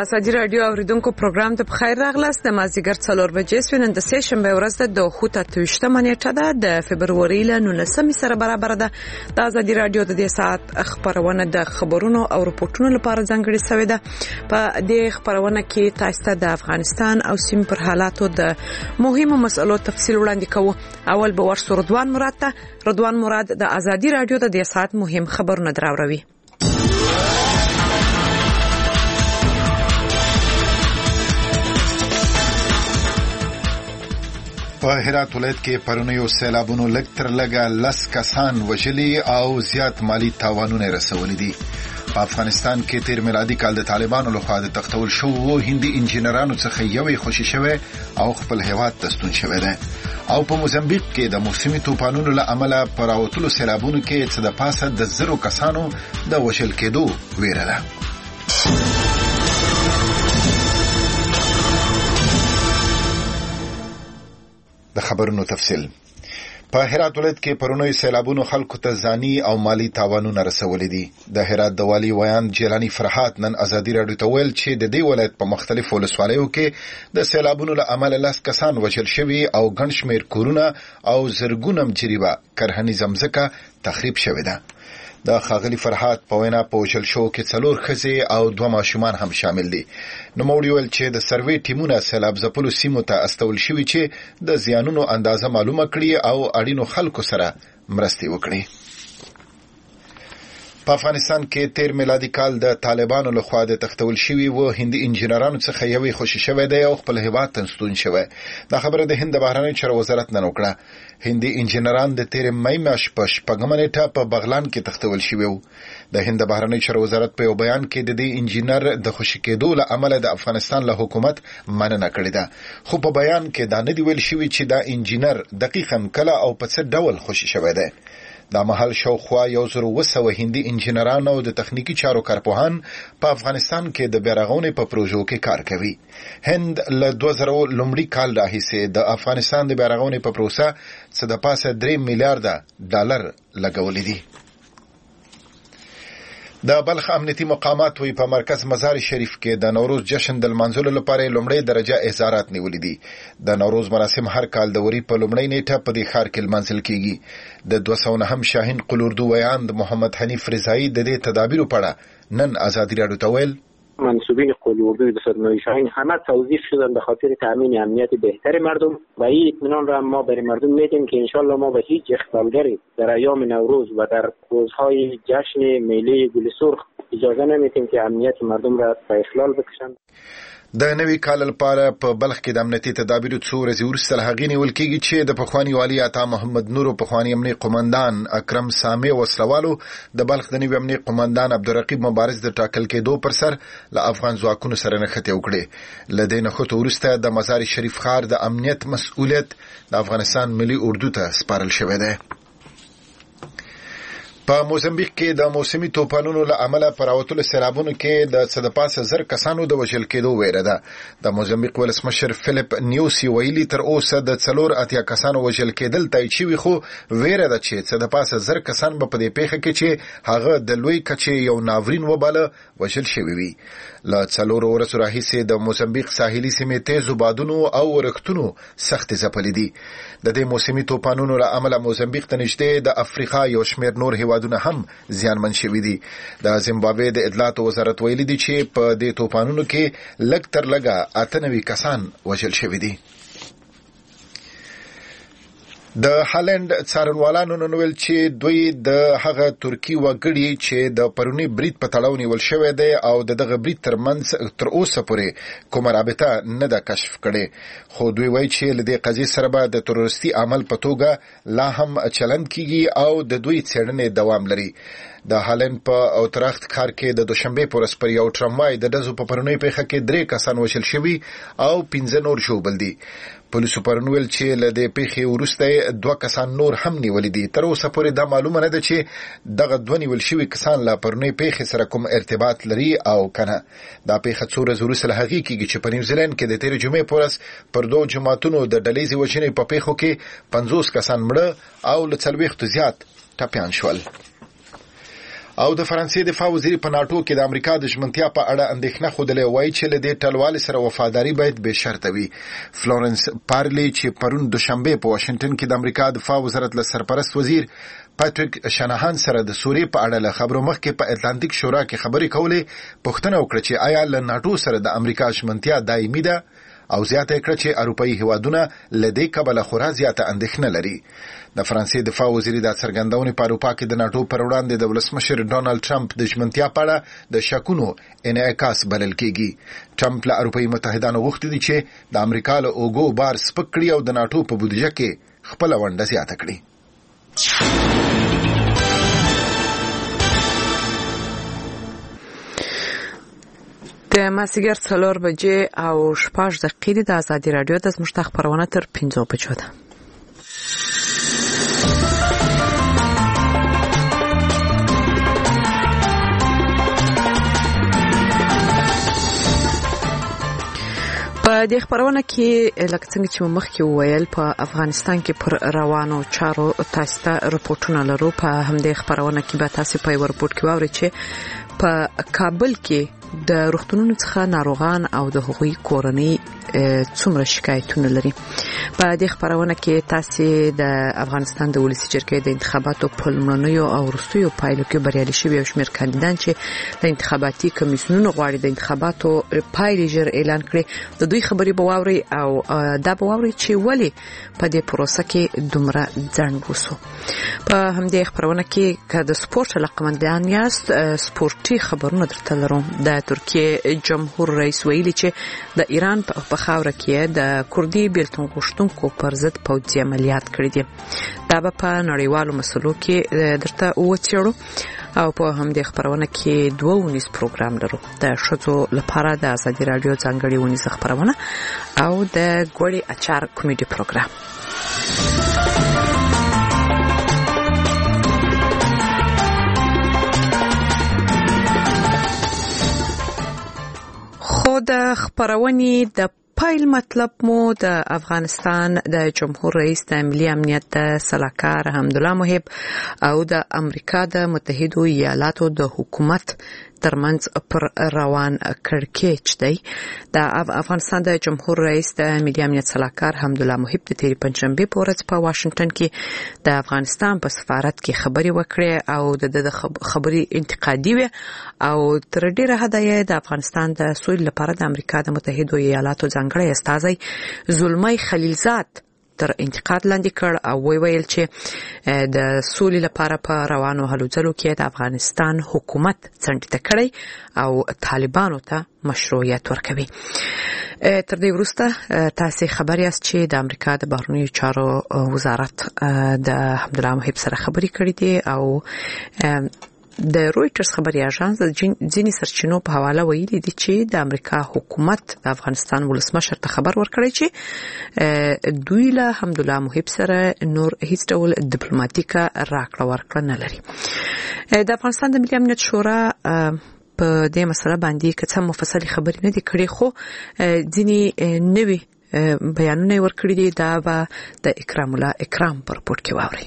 د ازادي رادیو اوریدونکو پروګرام ته بخیر راغلاست. د مازیګر 4 بجې سوینند د سه شنبه ورځ د 28 نیټه ده د فبروري ل 19 سره برابر ده. د ازادي رادیو د دې ساعت خبرونه د خبرونو او رپورټونو لپاره ځانګړي شوې ده. په دې خبرونه کې تاسو ته د افغانستان او سیمې پر حالاتو د مهمو مسلو تفصیل وړاندې کوو. اول به ورسره رضوان مراد د ازادي رادیو د دې ساعت مهم خبرونه دراوړي. په هرات ولایت کې پرونیو سیلابونو لږ تر لږه 10 کسان وژلي او زیات مالی تاوانونه رسولي دي. په افغانستان کې تیر میلادي کال د طالبانو لخوا د تختول شوو هندي انجینرانو څخه یوې خوشي شوه او خپل هیواد ته ستون شوه ده. او په موزمبیق کې د موسمي طوفانونو له امله پراوتلو سیلابونو کې څه د پاسه د 0 کسانو د وژل کېدو ویره ده. د خبرونو تفصیل. په هرات ولایت کې پرونی سیلابونو خلکو ته ځاني او مالی تاوانونه رسولي دي. د هرات د والی ویان جیلانی فرحات نن ازادي رادیو ته ویل چې د دې ولایت په مختلفو ولسوالیو کې د سیلابونو له امله 10 کسان وژل شوي او ګڼ شمېر کورونه او زرګونه مجریبه کرهنیزه ځمکه تخریب شوې ده. د خاغلی فرحات په وینا په وژل شو کې 4 ښځې او 2 ماشومان هم شامل دي. نو موړیول چې د سروې ټیمونه سیلاب ځپلو سیمو ته استول شوي چې د زیانونو اندازه معلومه کړي او اړینو خلکو سره مرستې وکړي. په افغانستان کې تیر میلادي کال د طالبانو لخوا د تختول شوي و هندي انجینرانو څخه یوې خوشي شوه دی او خپل هیواد ته ستون شوه. دا خبره د هند بهرنی چارو وزارت نن وکړه. هندي انجینران د تیر مې میاشت په 15 نیټه په بغلان کې تختول شوي وو. د هند بهرنی چارو وزارت په یو بیان کې د دې انجینر د خوشي کېدو له امله د افغانستان له حکومت مننه کړې ده. خو په بیان کې دا نه دی ویل شوی چې دا انجینر دقیقاً کله او په څه ډول خوشي شوی دی. دا محل شاوخوا 1200 هندي انجینران او د تخنیکی چارو کارپوهان په افغانستان کې د بیارغونې په پروژو کې کار کوي. هند له 2000 لومړي کال راهیسې د افغانستان د بیارغونې په پروسه څه د پاسه 3 میلیارډ ډالر لګولې دي. د بلخ امنیتي مقامات وی په مرکز مزار شریف کې د نوروز جشن د لمانځلو لپاره لومړی درجه احضارات نیولې دي. د نوروز مراسم هر کال د وری په لومړی نیټه په دې ښار کې لمانځل کیږي. د 209 شاهین قلوردو ویان د محمد حنیف رضایی د دې تدابیرو په اړه نن ازادي رادیو ته ویل منسوبین قلوردو 209 شاهین همه توظیف شدن به خاطر تامین امنیت بهتر مردم و این اطمینان را ما برای مردم میدیم که انشالله ما به هیچ اختلالگری در ایام نوروز و در روزهای جشن میله گل سرخ اجازه نمیدیم که امنیت مردم را به اخلال بکشند. د نوي کال لپاره په بلخ کې د امنیتي تدابیرو څو ورځې وروسته له هغې نیول کېږي چې د پخواني والي عطا محمد نور او پخواني امنیتي قومندان اکرم سامي وسلوالو د بلخ د نوي امنیتي قومندان عبدالرقیب مبارز د ټاکل کېدو پر سر له افغان ځواکونو سره نښتې وکړې. له دې نښتو وروسته د مزار شریف ښار د امنیت مسؤلیت د افغانستان ملي اردو ته سپارل شوی دی. په موزمبیق کې د موسمي طوفانونو له امله پراوتلو سیلابونو کې د څه د پاسه 10 کسانو د وژل کېدو ویره ده. د موزمبیق ولسمشر فلیپ نیوسی ویلي تر اوسه د 4 کسانو وژل کېدل تایید شوي خو ویره ده چې څه د پاسه 10 کسان به په دې پیښه کې چې هغه د لوی کچې یو ناورین وباله وژل شوي وي. له 4 ورځو راهیسې د موزمبیق ساحلي سیمې تیزو بادونو او ورښتونو سختې ځپلې دي. د دې موسمي طوفانونو له امله موزمبیق ته نږدې د افریقا یو شمېر نور هیوادونه هم زیانمن شوي دي. د زیمبابوې د اطلاعاتو وزارت ویلي دي چې په دې طوفانونو کې لږ تر لږه 98 کسان وژل شوي دي. د هالند څارنوالانو نن ویل چې دوی د هغه ترکی وګړي چې د پرونی برید په تړاو نیول شوی دی او دغه برید ترمنځ تر اوسه پورې کومه رابطه نه ده کشف کړې. خو دوی وایي چې له دې قضیې سره به د تروریستي عمل په توګه لا هم چلند کیږي او د دوی څېړنې دوام لري. د هالند په اوتراخت ښار کې د دوشنبه پر ورځ پر یو ټراموای د ډزو په پرونی پیښه کې 3 کسان وژل شوي او 15 نور ژوبل دي. پولیسو پرونول چې له دې پیښې وروسته 2 کسان نور هم نیول دي. تر اوسه پورې دا معلومه نه ده چې دغه 2 نیول شوي کسان له پرونی پیښې سره کوم ارتباط لري او کنه. دا پیښه څو ورځې وروسته له هغې کېږي چې په نیوزیلند کې د تېرې جمعې په ورځ پر 2 جماعتونو د ډلهیزې وژنې په پیښو کې 50 کسان مړه او له 40 زیات ټپیان شول. او د فرانسې دفاع وزیر په ناتو کې د امریکا د ژمنتیا په اړه اندېښنه خوده وایي چې له دې ټلوالې سره وفاداری باید به شرط وي. فلورنس پارلی چې پرون دوشنبه په واشنگټن کې د امریکا دفاع وزارت له سرپرست وزیر پاتریک شانهان سره د سوریې په اړه له خبرو مخکې په اتلانتیک شورا کې خبرې کولې، پوښتنه وکړه چې آیا له ناتو سره د امریکا ژمنتیا دایمي ده او زیاته کړه چې اروپאי هیوادونه لدې کبله خورا زیاته اندېښنه لري. د فرانسې دفاع وزیر د څرګندونې په اروپا کې د ناتو پر وړاندې د ولسمشر ډونالد ټرمپ د ژمنتیا په اړه د شکونو انعکاس بلل کېږي. ټرمپ له اروپאי متحدانو غوښتي دي چې د امریکا له اوګو بار سپک کړي او د ناتو په بودیجه کې خپل ونډه زیاته کړي. د مازدیګر 4 بجې او 6 دقیقې د ازادي رادیو د زموږ خبرونه تر 5 بجو ده. په دې خبرونه کې لکه څنګه چې مخکې وویل په افغانستان کې پر روانو چارو تاسو ته رپورټونه لرو. په همدې خبرونه کې به تاسو په رپورټ کې واورئ چې په کابل کې د روغتونونو څخه ناروغان او د هغوی کورنۍ څومره شکایتونه لري. په دې خبرونه کې تاسو د افغانستان د ولسی جرګې د انتخاباتو په لومړنیو او وروستیو پایلو کې بریالي شوي او شمېر کاندیدان چې د انتخاباتي کمیسیونونو غواړي د انتخاباتو پایلې ژر اعلان کړي د دوی خبري به واوري او دا به واوري چې ولی په دې پروسه کې دومره ځنډ وسو. په همدې خبرونه کې که د سپورت لقمندان یاست سپورتي خبرونه درته لرم. د ترکیه جمهور رئیس ویلي چې د ایران په خاوره کې د کوردي بیلتون غوښتونکو پر ضد پوځي عملیات کړي دي. دا به په نړیوالو مسلو کې درته وڅېړو او په همدې خبرونه کې 2 ونیز پروګرام لرو. د ښځو لپاره د ازادي رادیو ځانګړي ونیز خبرونه او د ګوړې اچار کمیډي پروګرام. خو د خبرونې د پایل مطلب مو د افغانستان د جمهور رئیس د ملي امنیت د سلاکار حمدالله محب او د امریکا د متحده ایالاتو د حکومت ترمنځ پر روان کړکېچ دی. د افغانستان د جمهور رئیس د ملي امنیت سلاکار حمدالله محب د تیری پنځشنبه په ورځ په واشنگټن کې د افغانستان په سفارت کې خبري وکړې او د خبري انتقادي وي او تر ډیره حد د افغانستان د سولې لپاره د امریکا د متحده ایالاتو ځانګړی استازی زلمی خلیلزاد تر انتقاد لاندې کړ او ویل چې د سولې لپاره په روانو هلو ځلو کې د افغانستان حکومت څنډه کړی او طالبانو ته مشروعیت ورکوي. تر دې وروسته تاسو خبر یاست چې د امریکا د بهرنیو چارو وزارت د حمدالله محب سره خبرې کړې دي او د رويټرز خبري اژانس د ځینې سرچینو په حواله ویلي دي چې د امریکا حکومت د افغانستان ولسمشر ته خبر ورکړی چې دوی له حمدالله محب سره نور هیڅ ډول ډیپلوماټیکه راکړه ورکړه نه لري. د افغانستان د ملي امنیت شورا په دې مسله باندې که څه مفصلي خبرې نه دي کړې خو ځینې نوي بیانونه ورکړي دي. دا به د اکرام الله اکرام پر رپورټ کې واوري.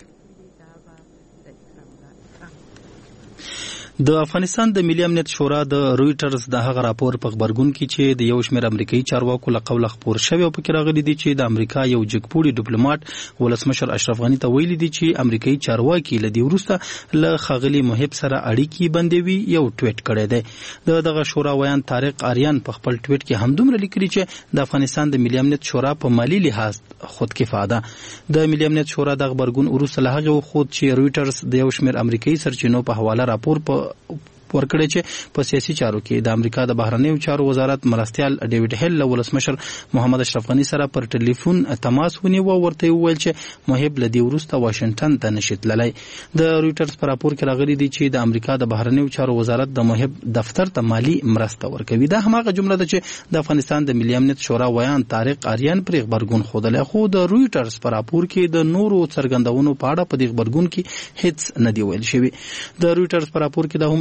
د افغانستان د ملي امنیت شورا د رويټرز د هغه راپور په خبرګون کې چې د یو شمېر امریکایي چارواکو له قوله خبر شوی او پکې راغلي دي چې د امریکا یو جګپوړي ډیپلوماټ ولسمشر اشرف غنی ته ویلي دي چې امریکایي چارواکي له دې وروسته له خاغلی محب سره اړیکې بندوي. یو ټویټ کړی دی. دغه شورا ویان طارق آریان په خپل ټویټ کې همدومره لیکلي چې د افغانستان د ملي امنیت شورا په مالی لحاظ خودکفا ده. د ملي امنیت شورا د خبرګون وروسته له هغه خود چې رويټرز د یو شمېر امریکایي سرچینو په حواله راپور ورکړی چې په سیاسي چارو کې د امریکا د بهرنیو چارو وزارت مرستیال ډیوډ هیل له ولسمشر محمد اشرف غنی سره پر ټلیفون تماس ونیو او ورته وویل چې محب له دې وروسته واشنگټن ته نشي تللی. د رويټرز په راپور کې راغلي دي چې د امریکا د بهرنیو چارو وزارت د محب دفتر ته مالی مرسته ورکوي. دا هماغه جمله ده چې د افغانستان د ملي امنیت شورا ویان طارق آریان پر خبرګون خوده. خو د رويټرز په راپور کې د نورو څرګندونو په اړه په دې خبرګون کې هیڅ نه دی ویل شوی. د رويټرز په راپور کې دا هم راغلي دي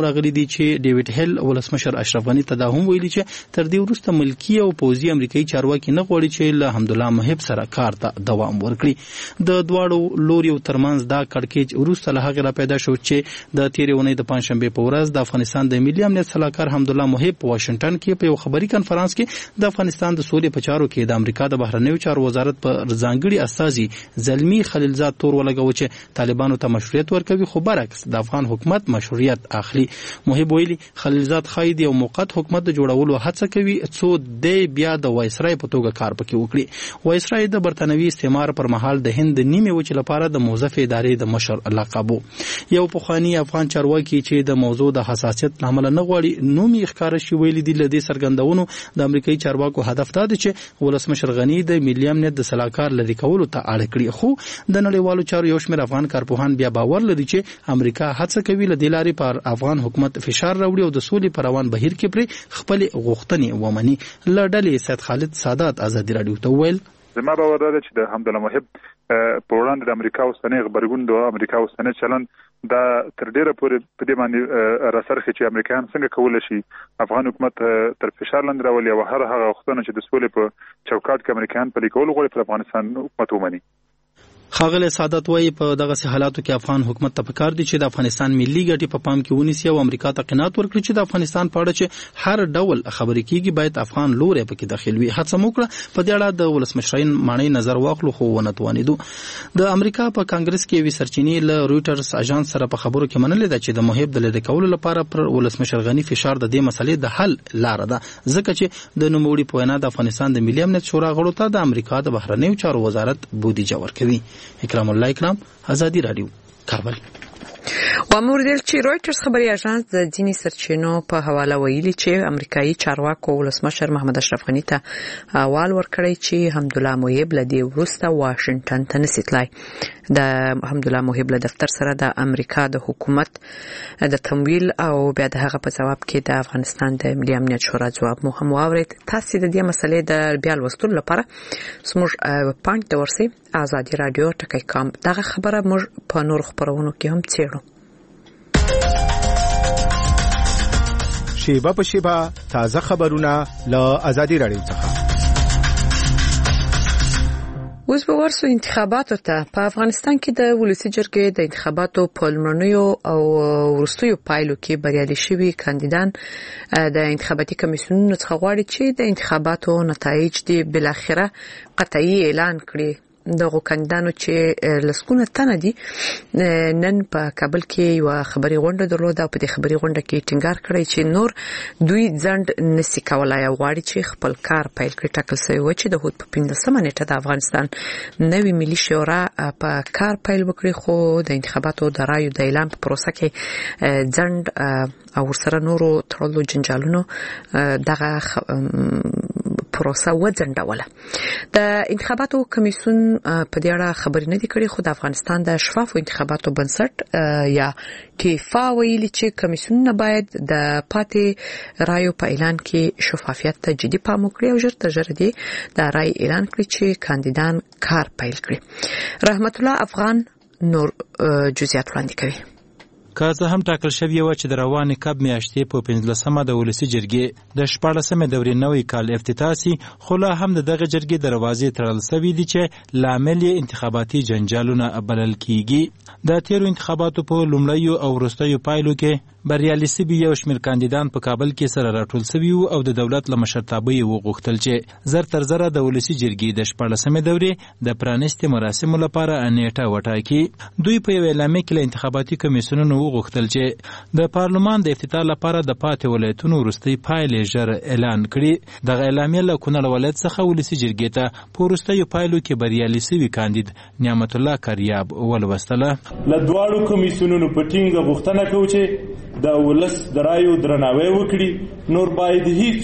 دي چې ډیوډ هیل ولسمشر اشرف غنی ته دا هم ویلي چې تر دې وروسته ملکی او پوځي امریکایي چارواکي نه غواړي چې له حمدالله محب سره کار ته دوام ورکړي. د دواړو لوریو ترمنځ دا کړکېچ وروسته له هغې را پیدا شو چې د تېرې اونۍ د پنجشنبې په ورځ د افغانستان د ملي امنیت سلاکار حمدالله محب په واشنګټن کې په یو خبري کنفرانس کې د افغانستان د سولې په چارو کې د امریکا د بهرنیو چارو وزارت په ځانګړي استازي زلمی خلیلزاد تور ولګاوه چې طالبانو ته مشروعیت ورکوي، خو برعکس د افغان حکومت مشروعیت اخلي. محب ویلي خلیلزاد ښایي د یو موقت حکومت د جوړولو هڅه کوي څو دی بیا د وایسرای په توګه کار پکې وکړي. وایسرای د برتانوي استعمار پر مهال د هند د نیمې وچې لپاره د موظف ادارې د مشر لقب. یو پخوانی افغان چارواکي چې د موضوع د حساسیت له امله نه غواړي نوم یې ښکاره شي ویلي دي له دې څرګندونو د امریکایي چارواکو هدف دا دی چې ولسمشر غني د ملي امنیت د سلاکار لري کولو ته اړ کړي. خو د نړیوالو چارو یو شمېر افغان کارپوهان بیا باور لري چې امریکا هڅه کوي له دې لارې پر افغان حکومت فشار راوړي او د سولې پر روان بهیر کې پرې خپلې غوښتنې ومني. له ډلې سید خالد سادات ازادي راډیو ته وویل زما باور دا چې د حمدالله محب په وړاندې د امریکا اوسنۍ غبرګون د امریکا اوسنۍ چلن دا تر ډیره پورې په دې باندې راڅرخي چې امریکایان څنګه کولی شي افغان حکومت تر فشار لاندې راولي او هر هغه غوښتنه چې د سولې په چوکاټ کې امریکایان پلي کول غواړي پر افغانستان حکومت ومني. ښاغلی سعادت وایي په دغسې حالاتو کې افغان حکومت ته پکار دي چې د افغانستان ملي ګټې په پام کې ونیسي او امریکا ته قناعت ورکړي چې د افغانستان په اړه چې هر ډول خبرې کیږي باید افغان لوری پکې داخل وي. هڅه مو کړه په دې اړه د ولسمشرین ماڼۍ نظر واخلو خو ونه توانېدو. د امریکا په کانګرس کې یوې سرچینې له رویټرز اژانس سره په خبرو کې منلې ده چې د محب د لرې کولو لپاره پر ولسمشر غني فشار د دې مسلې د حل لاره ده، ځکه چې د نوموړي په وینا د افغانستان د ملي امنیت شورا غړو ته د امریکا د بهرنیو چارو وزارت بودیجه ورکوي. اکرام الله ازادي راډیو کابل. واموردل چې رویټرز خبري اژانس د ځینې سرچینو په حواله ویلي چې امریکایي چارواکو ولسمشر محمد اشرف غني ته احوال ورکړی چې حمدالله محب له دې وروسته واشنګټن ته نشي تلای. د حمدالله محب له دفتر سره د امریکا د حکومت د تمویل او بیا د هغه په جواب کې د افغانستان د ملي امنیت شورا جواب مو هم واورید. تاسو د دې مسلې د بیا لوستلو لپاره سموږ پاڼې ته ورسئ ازادي رادیو ټکی کام. دغه خبره موږ په نور خبرونو کې هم څېړو. شیبه په شیبه تازه خبرونه له ازادي رادیو څخه. اوس به ورسو انتخاباتو ته. په افغانستان کې د ولسی جرګې د انتخاباتو په لومړنیو او وروستیو پایلو کې بریالي شوي کاندیدان د انتخاباتي کمیسیونونو څخه غواړي چې د انتخاباتو نتایج دې بالاخره قطعي اعلان کړي. دغه کاندیدانو چې لسکونه تنه دي نن په کابل کې یو خبري غونډه درلوده او په دې خبري غونډه کې ټینګار کړی چې نور دوی ځند نسی کولای او غواړي چې خپل کار پیل کړي. ټاکل شوی و چې د هوت په 15 نیټه د افغانستان نوې ملي شورا په کار پیل وکړي، خو د انتخاباتو د رایو د اعلان په پروسه کې ځند او سره نورو تړلو جنجالونو دغه پروسه وځنډوله. د انتخاباتو کمیسیون په دې اړه خبرې نه دي کړې، خو د افغانستان د شفافو انتخاباتو بنسټ یا ټیفا ویلي چې کمیسیونونه باید د پاتې رایو په اعلان کې شفافیت ته جدي پام وکړي او ژر تر ژره دې د رای اعلان کړي چې کاندیدان کار پیل کړي. رحمت الله افغان نور جزئیات وړاندې کوي. که څه هم ټاکل شوی و چې د روانې کب میاشتې په 15مه د ولسی جرګې د 14مې دورې نوې کال افتتاح سي، خو لا هم دغه جرګې دروازې تړل شوې دي چې لامل یې انتخاباتي جنجالونه بلل کیږي. د تیرو انتخاباتو په لومړیو او وروستیو پایلو کې بریالي سوي یو شمېر کاندیدان په کابل کې سره راټول شوي او د دولت له مشرتابه یې وغوښتل چې زر تر زره د ولسی جرګې د 14مې دورې د پرانیستې مراسمو لپاره نیټه وټاکي. دوی په یو اعلامیه کې له انتخاباتي کمیسیونونو وغوښتل چې د پارلمان د افتتاح لپاره د پاتې ولایتونو وروستۍ پایلې ژر اعلان کړي. دغه اعلامیه له کونړ ولایت څخه ولسی جرګې ته په وروستیو پایلو کې بریالي سوي کاندید نعمت الله کریاب ولوستله. له دواړو کمیسیونونو په ټینګه غوښتنه کوي چې د ولس د رایو درناوی وکړي. نور باید هیڅوک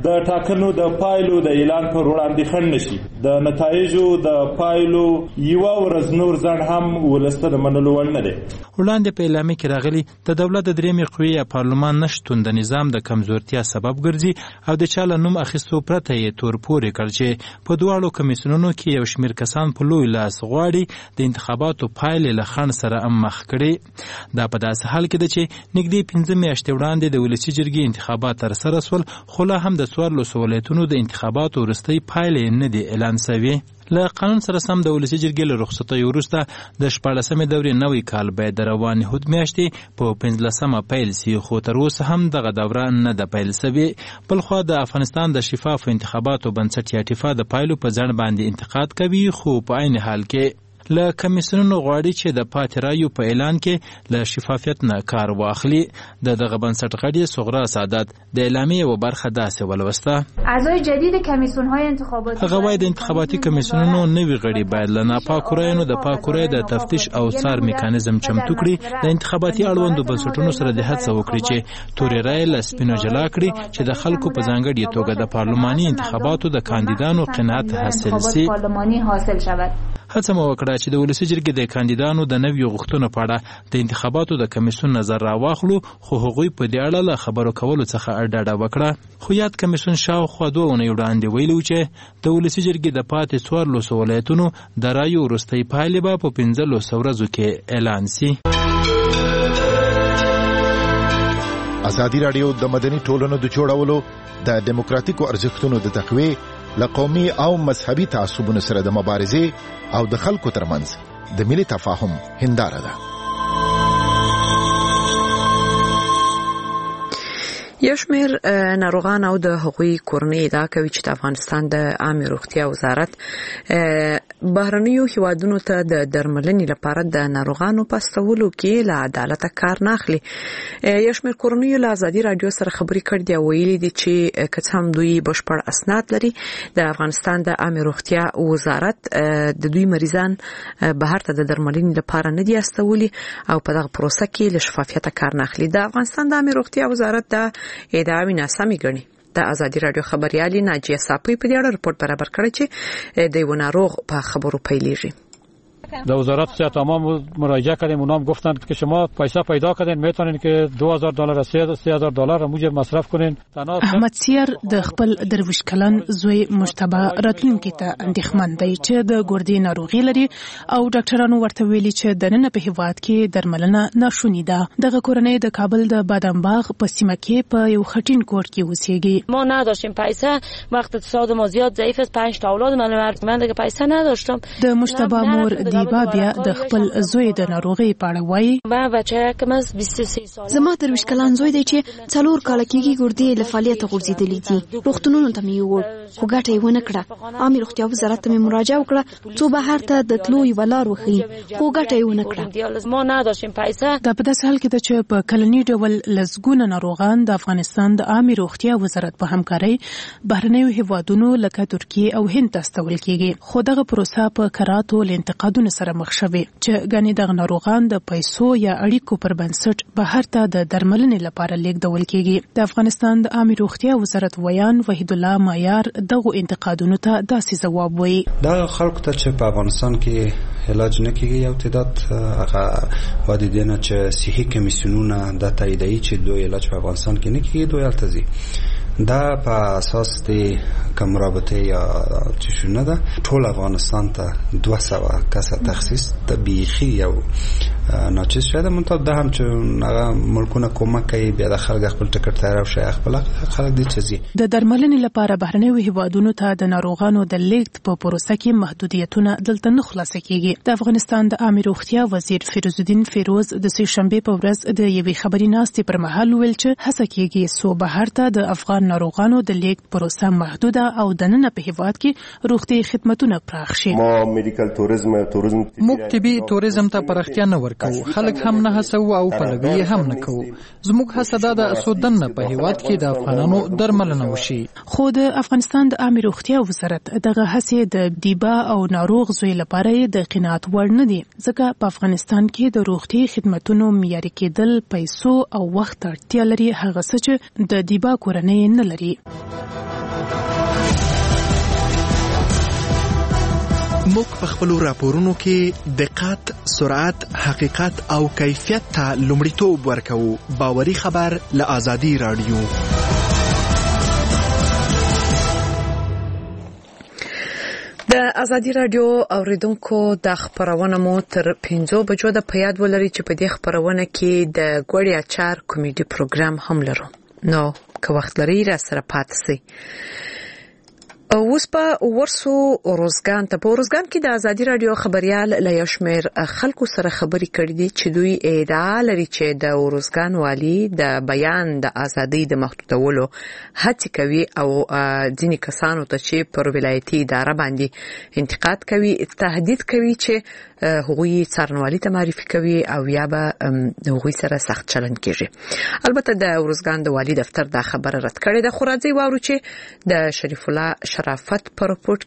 د ټاکنو د پایلو د اعلان پر وړاندې خنډ نشي. د نتایجو د پایلو یوه ورځ نور ځنډ هم ولسته د منلو وړ نه دی. وړاندې په اعلامیه کې راغلي د دولت د درېیمې قوې یا پارلمان نشتون د نظام د کمزورتیا سبب ګرځي او د چا له نوم اخیستو پرته یې تور پورې کړ چې په دواړو کمیسیونونو کې یو شمېر کسان په لوی لاس غواړي د انتخاباتو پایلې له خنډ سره هم مخ کړي. دا په داسې حال کې ده چې نږدې 15 میاشتې وړاندې د ولسي جرګې انتخابات ترسره سول، خو لا هم د 14 ولایتونو د انتخاباتو وروستۍ پایلې نه دي اعلان شوې. له قانون سره سم د ولسي جرګې له رخصتۍ وروسته د 14مې دورې نوی کال باید د روانې هود میاشتې په 15مه پیل سي، خو تر اوسه هم دغه دوره نه ده پیل شوې. بلخوا د افغانستان د شفافو انتخاباتو بنسټ یا ټیفا د پایلو په ځنډ باندې انتقاد کوي، خو په عین حال کې له کمیسیونونو غواړي چې د پاتې رایو په اعلان کې له شفافیت نه کار واخلي. دغه بنسټ غړي صغرا سعادت د اعلامیې یوه برخه داسې ولوسته. اعضای جدید کمیسیون‌های انتخاباتی هغه وایي د انتخاباتي کمیسیونونو نوي غړي باید له ناپاکو رایونو د پاکو رایو د تفتیش او څار میکانیزم چمتو کړي. د انتخاباتي اړوندو بنسټونو سره د هڅه وکړي چې تورې رایې له سپینو جلا کړي چې د خلکو په ځانګړې توګه د پارلماني انتخاباتو د کاندیدانو قناعت حاصل شي. هڅه مو وکړه چې د ولسي جرګې د کاندیدانو د نویو غوښتنو په اړه د انتخاباتو د کمیسیون نظر راواخلو، خو هغوی په دې اړه له خبرو کولو څخه ډډه وکړه. خو یاد کمیسیون شاوخوا 2 اونۍ وړاندې ویلي و چې د ولسي جرګې د پاتې 14 ولایتونو د رایو وروستۍ پایلې به په 15 ورځو کې اعلان شي. ازادي راډیو د مدني ټولنو د جوړولو د دیموکراتیکو ارزښتونو د تقویې له قومي او مذهبي تعصبونو سره د مبارزې او د خلکو ترمنځ د ملي تفاهم هنداره ده. یو شمېر ناروغان او د هغوی کورنۍ ادعا کوي چې د افغانستان د عامه روغتیا وزارت بهرنیو هیوادونو ته د درملنې لپاره د ناروغانو په استولو کې له عدالته کار نه اخلي. یو شمېر کورنیو له ازادي راډیو سره خبرې کړې دي او ویلي دي چې که څه هم دوی بشپړ اسناد لري، د افغانستان د عامه روغتیا وزارت د دوی مریضان بهر ته د درملنې لپاره نه دي استولي او په دغه پروسه کې له شفافیت کار نه اخلي. د افغانستان د عامه روغتیا وزارت د ادعاوې ناسمې ګڼي. د ازادي راډیو خبريالي ناجیه صافی په دې اړه رپورټ برابر کړی چې د یو ناروغ په خبرو پیلېږي. در وزارت صحت عامه مراجعه کردیم، اونا هم گفتن که شما پیسه پیدا کردین میتونین که $2000 $3000 موجه مصرف کنین. احمد سیر د خپل درویش کلن زوی مجتبی راتلونکي ته اندېښمن دی چې د ګردې ناروغي لري او ډاکټرانو ورته ویلي چې د نن په هیواد کې درملنه ناشونې ده. دغه کورنۍ د کابل د بادام باغ په سیمه کې په یو خټین کور کې اوسېږي. ما نداشتیم پیسه، وقت اقتصاد ما زیاد ضعیف است، 5 تا اولاد من دیگه پیسه نداشتم. د مجتبی مور دیبا بیا د خپل زوی د ناروغي په اړه وایي. ما بچه کم از 23 سال زما درویش کلن زوی دی چې 4 کال کېږي ګردې له فعالیت غورځېدلې دي. روغتونونو ته مې یووړ خو ګټه یې ونه کړه. عامه روغتیا وزارت ته مې مراجعه وکړه څو بهر ته د تلو یو لار وخی خو ګټه یې ونه کړه. ما نداشتیم پیسه. دا په داسې حال کې ده چې په کلنی ډول لزګونه ناروغان د افغانستان د عامه روغتیا وزارت په همکارۍ بهرنیو هیوادونو لکه ترکیه او هند ته استول کېږي. خو دغه پروسه په کراتو له انتقادونو سره مخ شوه چې غني دغه ناروغان د پیسو یا اړیکو پر بنسټ بهر ته د درملنې لپاره لیږدول کېږي. د افغانستان د عامه روغتیا وزارت ویان وحید الله مایار دغه انتقادونو ته داسې ځواب وایي. دا خلکو ته چې په افغانستان کې علاج نه کېږي یو تعداد هغه وادي دینه چې صحي کمیسیونونه د تاییدي چې دوی علاج په افغانستان کې نه کېږي دوی التزي دا په اساس د کوم رابطه یا چې شنو ده ټول افغانستان ته 200 کسه تخصیص طبيعي یو ناچیز شوه. منتها ده هم چې هغه ملکونه کومک کوي بیا د خلک خپل ټکټ تیار او شي خپل خلک دي چې د درملنې لپاره بهرنیو هیوادونو ته د ناروغانو د لیږد په پروسه کې محدودیتونه دلته نه خلاص کیږي. د افغانستان د عامه روغتیا وزیر فیروز الدین فیروز د سه شنبه په ورځ د یوې خبري ناستې پر مهال ویل چې هڅه کیږي سو بهر ته د افغان ناروغانو د لیږد پروسه محدوده او د نن په هیواد کې روغتي خدماتونه پراخ شي. موږ طبي توریزم ته پراختیا نه ورکوو. کوو، خلک هم نه هڅو او پلوي هم نه کوو. زموږ هڅه دا ده څو دنه په هیواد کې د افغانانو درملنه وشي. خو د افغانستان د عامه روغتیا وزارت دغه هڅې د دیبا او ناروغ زوی لپاره د قناعت وړ نه دي، ځکه په افغانستان کې د روغتي خدماتو معیاري کېدل پیسو او وخت اړتیا لري، هغه څه چې د دیبا کورنۍ نه لري. موږ په خپلو راپورونو کې دقت، سرعت، حقیقت او کیفیت ته لومړیتوب ورکوو. باوري خبر له آزادي رادیو. د آزادي رادیو اوریدونکو د خبرونه مو تر 5 بجو د پیاد ولري چې په دې خبرونه کې د ګوړی اچار کمیډي پروګرام هم لرو. نو که وخت لري را سره پاتې سئ. اوس په ورسو روزګان ته په روزګان کې د آزادي رادیو خبريال له یو شمېر خلکو سره خبرې کړې دي چې دوی ادعا لري چې د روزګان والی د بیان د ازادۍ د محدودولو هڅه کوي او ځینې کسانو ته چې پر ولایتي اداره باندې انتقاد کوي، تهدید کوي چې هغوی څارنوالي ته معرفي کوي او یا به هغوی سره سخت چلند کیږي. البته د روزګان د والی دفتر دا خبره رد کړې ده. خو راځي واورو چې د شریف الله شرافت پر رپورت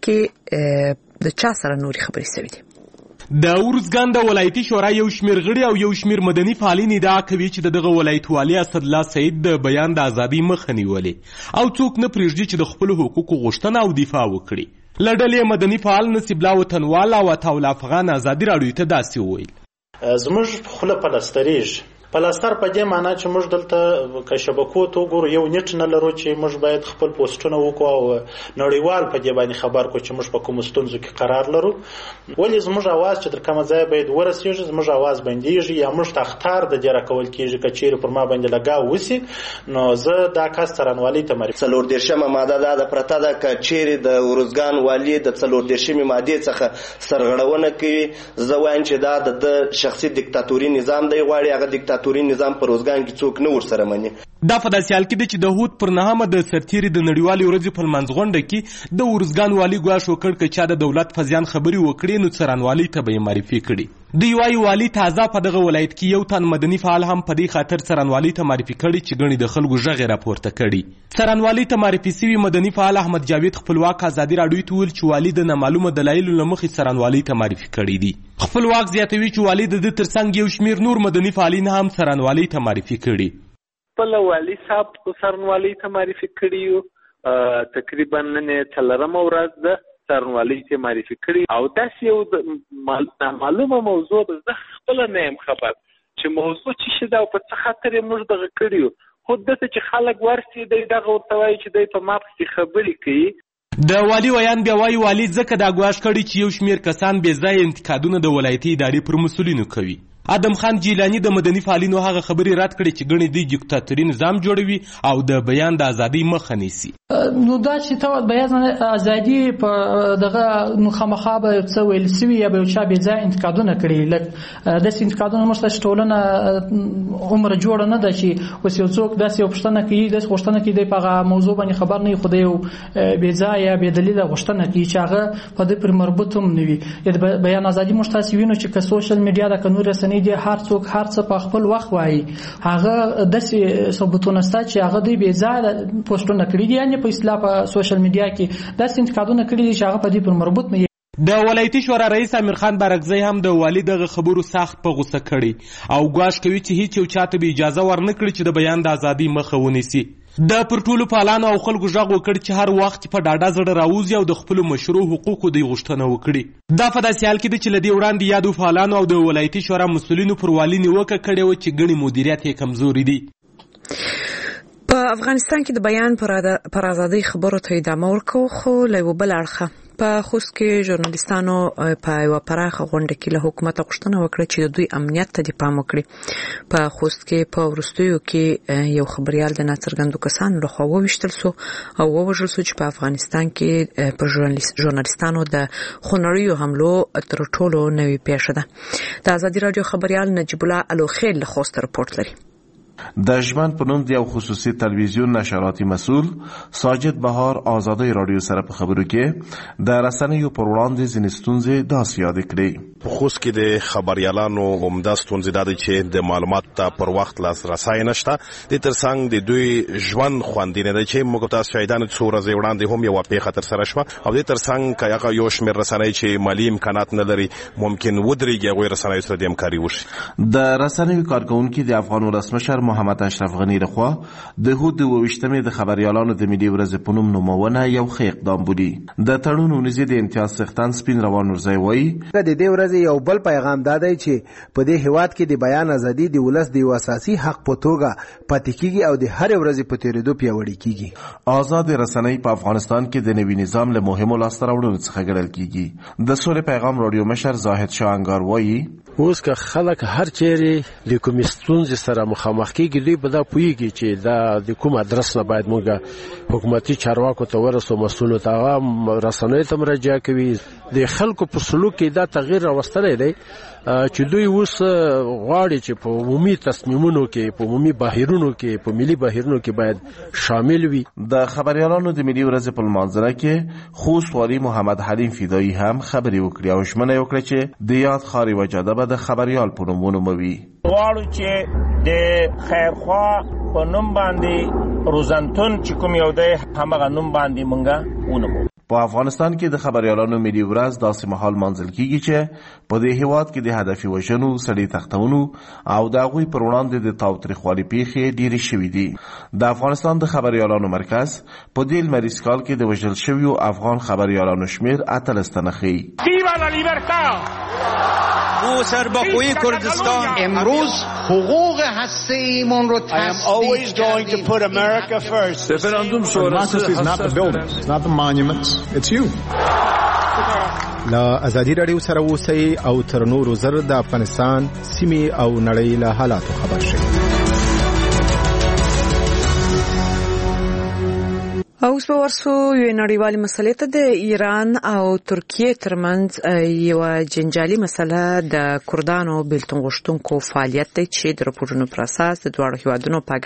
کې د چا سره نوري خبرې شوې دي. د ورزګان د ولایتي شورا یو شمیر غړي او یو شمیر مدني فعالین ادعا کوي چې دغه ولایت والي اسدالله سعید د بیان د ازادۍ مخه نیولې او څوک نه پرېږدي چې د خپل حقوقو غوښتنه او دفاع وکړي. لړلې مدني فعال نصیب الله وطنوال او عطاءالله افغان آزادي راډیو ته داسې وویل: زموږ خله پلاستریږ پلاستر په دې معنی چې موږ دلته که شبکو ته وګورو یو نیټ نه لرو چې موږ باید خپل پوسټونه وکړو او نړیوال په دې باندې خبر کو چې موږ په کوم ستونزو کې قرار لرو. ولې زموږ आवाज چې تر کومه ځای باید ورسیږي، زموږ आवाज بنديږي یا موږ تختار د جره کول کېږي چې چیرې پر ما باندې لګاو وسی. نو زه دا کس ترانوالي ته معرفي څلور دیرشمه ماده دا پرته ده ک چیرې د ورزګان والی د څلور دیرشمه ماده څخه سرغړونه کوي. زه وایم چې دا د شخصي دیکتاتوري نظام دی، غواړي هغه دیکتاتوري نظام پر روزګان کې څوک نه ورسره مني. دا په داسې حال کې دی چې د هود پر 9 د سرتیري د نړیوالې ورځې په لمانځغونډه کې د ورزګان والي ګواښ وکړ که چا د دولت په زیان خبرې وکړي نو څارنوالۍ ته به یې معرفي کړي. دوی وایي والي تازه په دغه ولایت کې یو تن مدني فعال هم په دې خاطر څارنوالۍ ته معرفي کړي چې ګڼې د خلکو غږ یې راپورته کړي. څارنوالۍ ته معرفي سوي مدني فعال احمد جاوید خپلواک آزادي راډیو ته ویل چې والي د نامعلومه دلایلو له مخې څارنوالۍ ته معرفي کړي دي. خپلواک زیاتوي چې والي د ده ترڅنګ یو شمېر نور مدني فعالین هم څارنوالۍ ته معرفي کړي. خپل والي صاحب څارنوالۍ ته معرفي کړي یو تقریبا نن 4مه ورځ ده څارنوالۍ ته معرفي کړي او داسې یو معلومه موضوع ده. زه خپل نه یم خبر چې موضوع څه شي ده او په څه خاطر یې موږ دغه کړي یو. خو دته چې خلک ورسي دی دغه ورته وایي چې دی په ما پسې خبرې کوي. د والي ویان بیا وایي والي ځکه دا ګواښ کړی چې یو شمېر کسان بې ځایه انتقادونه د ولایتي ادارې پر مسؤلینو کوي. ادم خان جیلانی د مدني فعالینو هغه خبرې رد کړې چې ګڼې دوی دیکتاتوري نظام جوړوي او د بیان د ازادۍ مخه نیسي. نو دا چې ته بیان ازادي په دغه مخامخه به څه ویل سوي یا به چا بې ځایه انتقادونه کړي. لکه داسې انتقادونه موږ ته ټولنه عمر جوړه نه ده چې اوس یو څوک داسې یو پوښتنه کوي داسې غوښتنه کوي دی په هغه موضوع باندې خبر نه وي خو دی یو بې ځایه بې دلیله غوښتنه کوي چې هغه په دې پورې مربوط هم نه وي. د بیان ازادي موږ تاسې وینو چې که سوشل میډیا ده که نور رسنۍ دي هر څوک هر څه په خپل وخت وایي. هغه داسې ثبوتونه شته چې هغه دوی بې ځایه پوسټونه کړي دي، یعنې په اصطلاح په سوشل میډیا کې داسې انتقادونه کړي دي چې هغه په دې پر مربوط نه وي. د ولایتي شورا رئیس امیر خان بارکزی هم د والي دغه خبرو سخت په غوسه کړي او ګواښ کوي چې هیڅ یو چاته به اجازه ورنه کړي چې د بیان د ازادۍ مخه ونیسي. د پر ټولو فعالانو او خلکو غږ وکړ چې هر وخت په ډاډه زړه راوځي او د خپلو مشروع حقوقو د غوښتنه وکړي. دا په داسې حال کې دی چې له دې وړاندې یادو فعالانو او د ولایتي شورا مسؤلینو پر والي نیوکه کړې وه چې ګڼې مدیریت یې کمزوري دي. په افغانستان کې د بیان پر ازادۍ خبرو ته ادامه ورکوو، خو له یوه بل اړخه په خوست کې ژورنالیستانو په یوه پراخه غونډه کې له حکومته غوښتنه وکړه چې د دوی امنیت ته دې پام وکړي. په خوست کې په وروستیو کې یو خبریال د ناڅرګندو کسانو لخوا وویشتل سو او ووژل سو چې په افغانستان کې په ژورنالیستانو د خونړیو حملو تر ټولو نوې پیښه ده. د ازادي راډیو خبریال نجیب الله الوخیل له خوست رپورټ لري. د ژوند په نوم د یو خصوصي تلویزیون نشراتي مسؤل ساجد بهار آزادۍ راډیو سره په خبرو کې د رسنیو پر وړاندې ځینې ستونزې داسې یاد کړې. په خوست کې د خبريالانو عمده ستونزې ده چې د معلومات ته پر وخت لاسرسی نشته. د ترڅنګ د دوی ژوند خوندي نه دی چې موږ تاسو شاهدان څو ورځې وړاندې هم یو پیښه تر سره شوه او د ترڅنګ کایغه یو شمېر رسنۍ چې مالی امکانات نه لري ممکن ودرېږي هغوی رسنیو سره د همکاري وشي. د رسنیو کارکونکي د افغان ولسمشر محمد اشرف غني لخوا د هود 28 د خبريالانو د ملي ورځ په نوم نومونه یو ښه اقدام بولي. د تړون ونیزي د امتیاز څښتن سپین روان ورځي وایي د دې ورځې یو بل پیغام دا دی چې په دې هیواد کې د بیان ازادي د ولس د اساسي حق په توګه پاتې کیږي او د هر ورځې په تیریدو پیاوړې کیږي. آزاد رسنۍ په افغانستان کې د نوي نظام له مهمو لاسته راوړنو څخه ګڼل کیږي. د سولې پیغام رادیو مشر زاهد شاه انګار وایي اوس که خلک هر چیرې د کوم ستونزې سره مخامخ کیږي دوی به دا پوهیږي چې دا د کوم ادرس نه باید موږ حکومتي چارواکو ته ورسو، مسؤلو ته رسنیو ته مراجعه کوي. د خلکو په سلوک کې دا تغییر راوستلی دی چې دوی اوس غواړي چې په عمومي تصمیمونو کې، په عمومي بهیرونو کې، په ملي بهیرونو کې باید شامل وي. د خبريالانو د ملي ورځې په لمانځنه کې خوست والي محمد حلیم فدایي هم خبرې وکړې او ژمنه وکړه چې د یاد ښار یوه جاده به د خبريال په نوم ونوموي. غواړو چې د خیرخوا په نوم باندې روزنتون چې کوم یو دی همغه نوم باندې مونږه ونومو. په افغانستان کې د خبريالانو ملي ورځ داسې مهال منځل کیږي چې په دې هیواد کې د هدفي وژنو، سړي تختونو او د هغوی پر وړاندې د تاوتریخوالي پیښې ډېرې شوې دي. د افغانستان د خبريالانو مرکز په دې لمریز کال کې د وژل شویو افغان خبريالانو شمېر 18 تنه ښیي. او سرباخوی کردستان امروز حقوق هسته‌ایمون رو تصدیق رفراندوم لا ازادي رادیو سره اوسئ او تر نورو زر د افغانستان سیمې او نړۍ له حالاتو خبر شئ. اوس به ورسو یو نړیوالې مسلې ته. د ایران او ترکیه ترمنځ یو جنجالي مسله د کردانو بیلتون غوښتونکو فعالیت دی چې د راپورونو پر اساس د دواړو هیوادونو په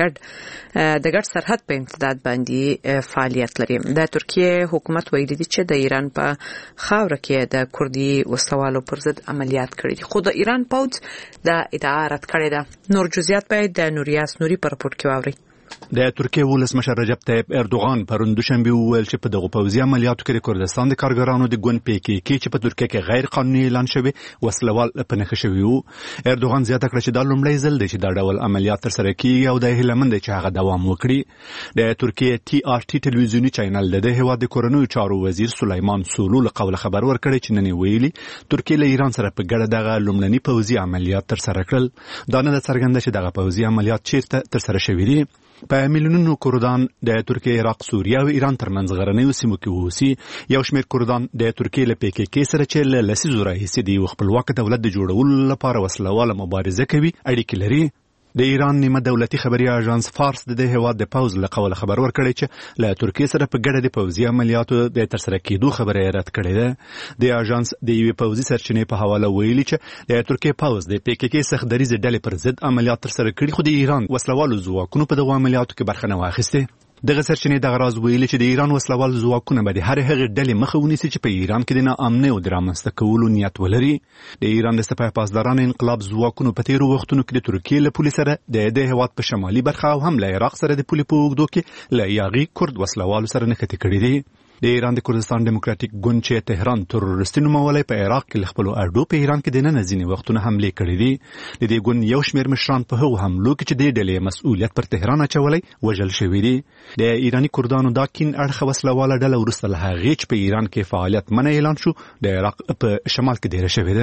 ګډ سرحد په امتداد باندې فعالیت لري. د ترکیه حکومت ویلي دی چې د ایران په خاوره کې د کردي وسلوالو پر ضد عملیات کړي دي، خو د ایران پوځ د ادعا رد کړې ده. نور جزئیات باید د نوریاس نوري پر راپور کې واوري. د ترکیه ولسمشر رجب طیب اردوغان پرون دوشنبه وویل چې په دغه پوځي عملیاتو کې د کردستان د کارګرانو د ګوند PKK چې په ترکیه کې غیر قانوني اعلان شوی وسلوال په نښه شوی وو. اردوغان زیاته کړه چې دا لومړی ځل دی چې دا ډول عملیات تر سره کیږي او د هیلمند چې هغه دوام وکړي. د ترکیه TRT ټلویزیونی چینل د هیواد د کورنیو چارو وزیر سلیمان سولو له قوله خبر ورکړی چې نن ویلي ترکیه له ایران سره په ګډه دغه لومړني پوځي عملیات تر سره کړل. دا نه څرګنده چې دغه پوځي عملیات چیرته تر سره شوی دی. په میلیونونو کردان د ترکیه، عراق، سوریه او ایران ترمنځ غرنیو سیمو کې اوسي. یو شمېر کردان د ترکیه له PKK سره چې له لسیزو راهیسې د یو خپلواک دولت د جوړولو لپاره وسلواله مبارزه کوي اړیکې لري. د ایران نیمه دولتي خبري اژانس فارس د هیواد د پوز له قوله خبر ورکړی چې له ترکیه سره په ګډه د پوځي عملیاتو د تر سره کېدو خبره رد کړې ده. د اژانس د یوې پوځي سرچینې په حواله ویلي چې د ترکیه پوز د PKK څخه دریځ ډلې پر ضد عملیات تر سره کړي، خو د ایران وسلوالو ځواکونو په دغه عملیاتو کې برخه نه واخیسته. دغه سرچینې دغه راز ویلي چې د ایران وسلوال ځواکونه به د هر هغه ډلې مخه ونیسي چې په ایران کې د ناامنۍ او د رامنځته کولو نیت ولري. د ایران د سپاه پاسدارانو انقلاب ځواکونو په تیرو وختونو کې د ترکیې له پولې سره د هیواد په شمالي برخه او هم له عراق سره د پولې په اوږدو کې له یاغي کرد وسلوالو سره نښتې کړي دي. د ایران د کردستان ډیموکراتیک ګوند چې تهران تروریستي نومولی په عراق کې له خپلو اډو په ایران کې دننه ځینې وختونه حملې کړي دي. د دې ګوند یو شمېر مشران په هغو حملو کې چې د ډلې مسؤلیت پر تهران اچولی وژل شوي دي. د ایراني کردانو دا کین اړخه وسلواله ډله وروسته له هغې چې په ایران کې فعالیت منع اعلان شو د عراق په شمال کې دیره شوې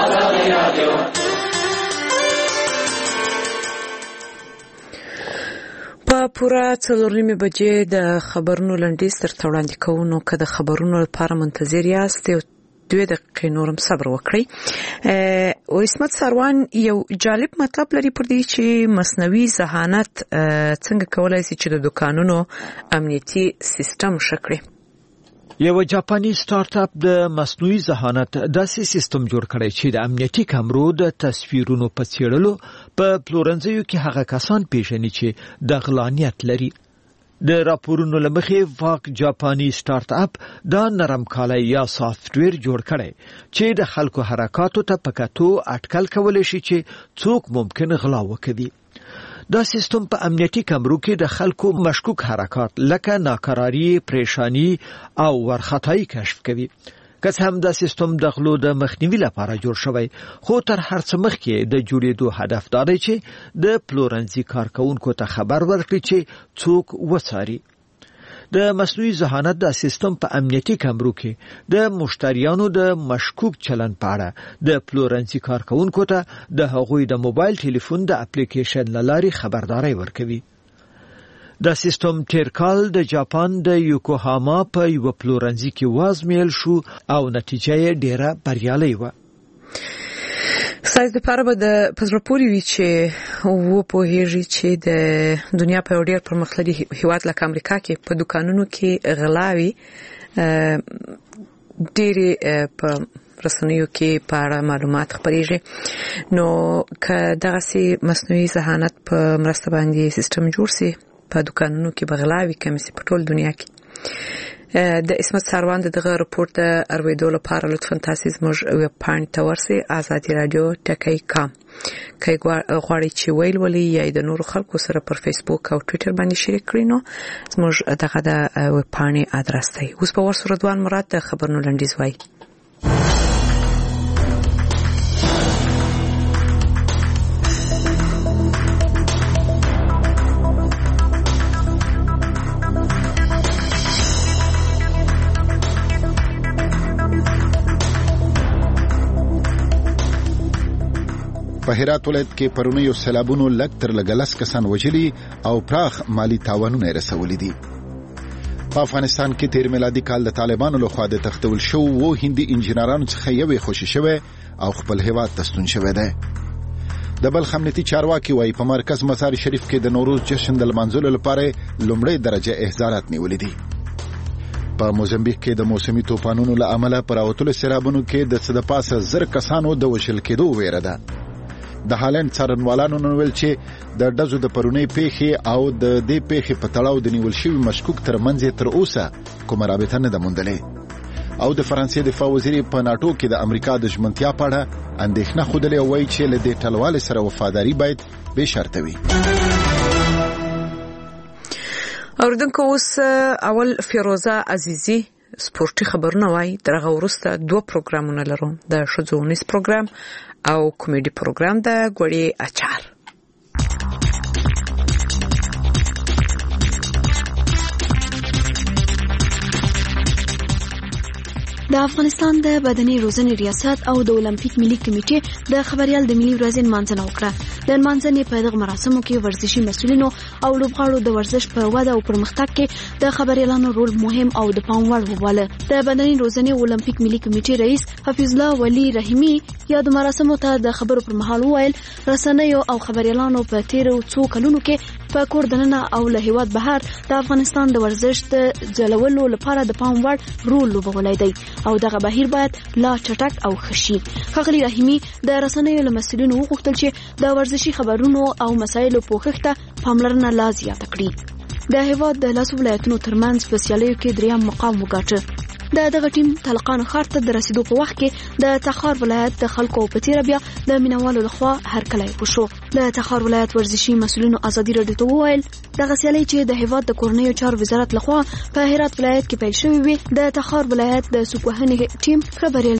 ده. په پوره 4:30 بجې د خبرونو لنډیز تر وړاندې کوو. که د خبرونو لپاره منتظر یاست 2 دقیقې نورم صبر وکړئ. او اسمت سروان یو جالب مطلب لري پر دې چې مصنوعي ذهانت څنګه کولای شي چې د دکانونو امنیتي سیستم ښه کړي. یو جاپانی سٹارټ اپ د مصنوعي ذهانت داسې سیستم جوړ کړی چې د امنیتي کامرو د تصویرونو په څېړلو په پلورنځیو کې هغه کسان پیژني چې د غلا نیت لري. د راپورونو لمخې واک جاپاني سٹارټ اپ دا نرم کالی یا سافټویر جوړ کړي چې د خلکو حرکاتو ته پکاتو اټکل کولای شي چې څوک ممکن غلا وکړي. دا سیستم په امنیتي کمرو کې د خلکو مشکوک حرکات لکه ناکراری، پریشانی او ورخطایی کشف کوي. که هم دا سیستم د غلو د مخنیوي لپاره جوړ شوی، خو تر هر څه مخکې د جوړېدو هدف دا دی چې د پلورنځي کارکونکو ته خبر ورکړي چې څوک وڅاري. د مصنوعي ذهانت دا سیستم په امنیتي کمرو کې د مشتریانو د مشکوک چلن په اړه د پلورنځي کارکونکو ته د هغوی د موبایل ټلیفون د اپلیکیشن له لارې خبرداري ورکوي. دا سیستم تیر کال د جاپان د یوکوهاما په یو پلورنځي کې وازمیل شو او نتیجه یې ډیره بریالۍ و. سایز لپاره به د پزرپوري وی چې و په هیږي چې د دنیا په ډیر پرمختللي هیواد لکه امریکا کې په دکانونو کې غلاوي ډیره په رسنیو کې په معلومات خبريږي. نو که دغه سي مصنوعي ذهانت په مرسته باندې سیستم جوړ سي په دکانونو کې بغلاوي کم سي په ټول دنیا کې. د اسمت سروان دغه رپورت د ارویدو لپاره لطفاً تاسو زموږ ویب پاڼې ته ورسئ ازادي رادیو ټکی کام کای غواړئ چې ویل ولې یا د نورو خلکو سره پر فیسبوک او ټوئیټر باندې شریک کړئ نو زموږ دغه د ویب پاڼې ادرس دی. اوس په ورسره دوان مراد د خبرونو لنډیز وای. په هرات ولایت کې پرونیو سیلابونو لږ تر لږه 10 کسان وژلي او پراخ مالی تاوانونه رسولي دي. په افغانستان کې تیر میلادي کال د طالبانو لخوا د تختول شو وو هندي انجنیرانو څخه یو خوشی شوی او خپل هیواد ته ستون شوی دی. د بلخ امنیتي چارواکي وايي په مرکز مزار شریف کې د نوروز جشن د لمانځلو لپاره لومړی درجه احضارات نیولې دي. په موزمبیک کې د موسمي طوفانونو له امله پر اوتلو سیلابونو کې د څه د پاسه 1000 کسانو د وشل کېدو ویره ده. د هالند څارنوالانو نن ویل چې د ډزو د پرونی پیښې او د دې پیښې په تړاو د نیول شوی مشکوک ترمنځ تر اوسه کومه رابطه نه ده موندلې. او د فرانسې دفاع وزیر په ناتو کې د امریکا د ژمنتیا په اړه اندېښنه خوده او وایي چې له دې ټلوالې سره وفاداری باید به شرط وي. اوردونکو اوس اول فیروزه عزیزی سپورتي خبرونه وای. درغه ورسته 2 پروګرامونه لرو، د شذونیس پروګرام او کمیډي پروګرام د ګوړې اچار. د افغانستان د بدني روزنې ریاست او د اولمپیک ملي کمیټې د خبريال د ملي ورځې نمانځنه وکړه. د نمانځنې په دغه مراسمو کې ورزشي مسؤلینو او لوبغاړو د ورزش په وده او پرمختګ کې د خبريالانو رول مهم او د پام وړ وباله. د بدني روزنې اولمپیک ملي کمیټې رئیس حفیظ الله ولی رحیمی یا د مراسمو ته د خبرو پر مهال وویل رسنیو او خبريالانو په تیرو څو کلونو کې په کور دننه او له هیواد بهر د افغانستان د ورزش د ځلولو لپاره د پام وړ رول لوبولی دی او دغه بهیر باید لا چټک او خشي. ښاغلي رحیمی د رسنیو له مسؤلینو وغوښتل چې د ورزشي خبرونو او مسایلو پوښښ ته پاملرنه لا زیاته کړي. د هیواد د لاسو ولایتونو ترمنځ په سیالیو کې 3م مقام وګاټه. دغه ټیم تلقان ښار ته د رسیدو په وخت کې د تخار ولایت د خلکو په تیر بیا د مینوالو لخوا هرکلی وشو. د تخار ولایت ورزشي مسؤلینو ازادي رادیو ته وویل دغه سیالي چې د هیواد د کورنیو چارو وزارت لخوا په هرات ولایت کې پیل شوې وي د تخار ولایت د سوق وهنې ټیم خبريال